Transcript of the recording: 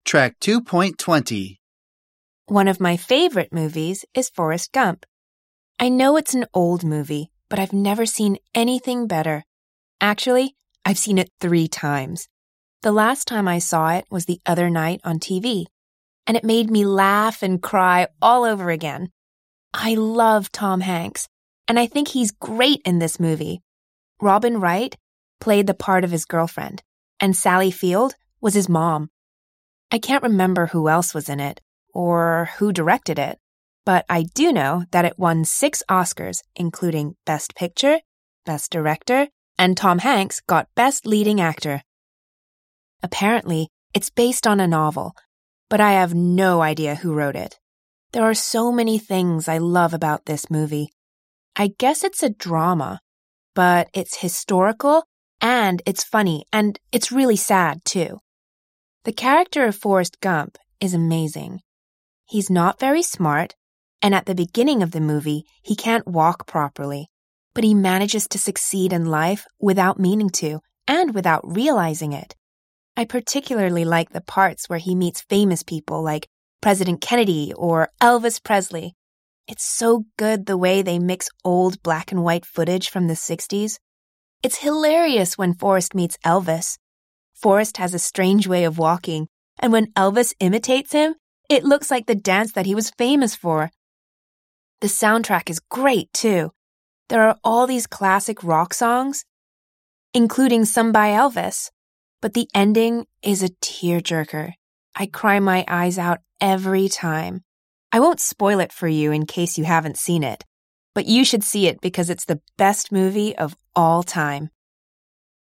Track 2.20. One of my favorite movies is Forrest Gump. I know it's an old movie, but I've never seen anything better. Actually, I've seen it 3 times. The last time I saw it was the other night on TV, and it made me laugh and cry all over again. I love Tom Hanks, and I think he's great in this movie. Robin Wright played the part of his girlfriend, and Sally Field was his mom. I can't remember who else was in it, or who directed it, but I do know that it won 6 Oscars, including Best Picture, Best Director, and Tom Hanks got Best Leading Actor. Apparently, it's based on a novel, but I have no idea who wrote it. There are so many things I love about this movie. I guess it's a drama, but it's historical, and it's funny, and it's really sad, too. The character of Forrest Gump is amazing. He's not very smart, and at the beginning of the movie, he can't walk properly, but he manages to succeed in life without meaning to, and without realizing it. I particularly like the parts where he meets famous people like President Kennedy or Elvis Presley. It's so good the way they mix old black and white footage from the 60s. It's hilarious when Forrest meets Elvis. Forrest has a strange way of walking, and when Elvis imitates him, it looks like the dance that he was famous for. The soundtrack is great, too. There are all these classic rock songs, including some by Elvis, but the ending is a tearjerker. I cry my eyes out every time. I won't spoil it for you in case you haven't seen it, but you should see it because it's the best movie of all time.